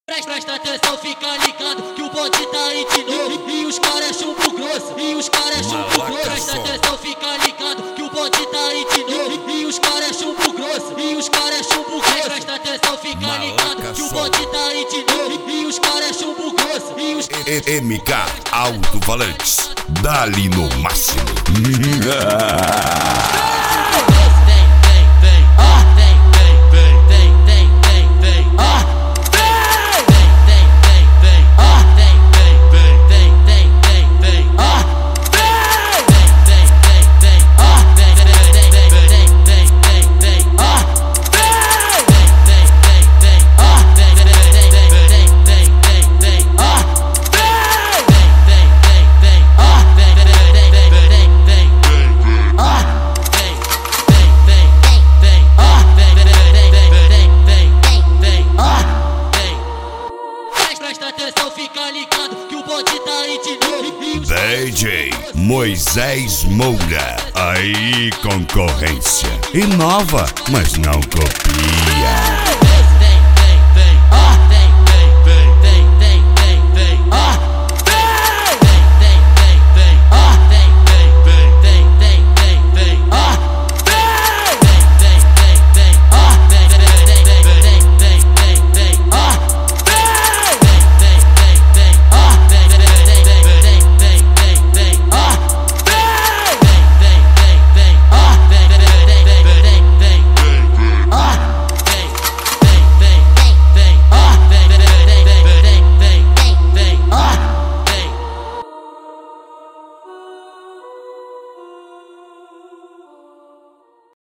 Presta atenção, fica ligado que o bonde tá aí de novo. E os caras é chumbo grosso, e os caras é chumbo grosso. Presta atenção, fica ligado que o bonde tá aí de novo. E os caras é chumbo grosso, e os caras é chumbo grosso. Presta atenção, fica ligado que o bonde tá aí de novo. E os caras é chumbo grosso, e os MK Alto-Falantes, dá-lhe no máximo. Presta atenção, fica ligado que o bonde tá aí de novo. DJ Moisés Moura, aí concorrência. Inova, mas não copia.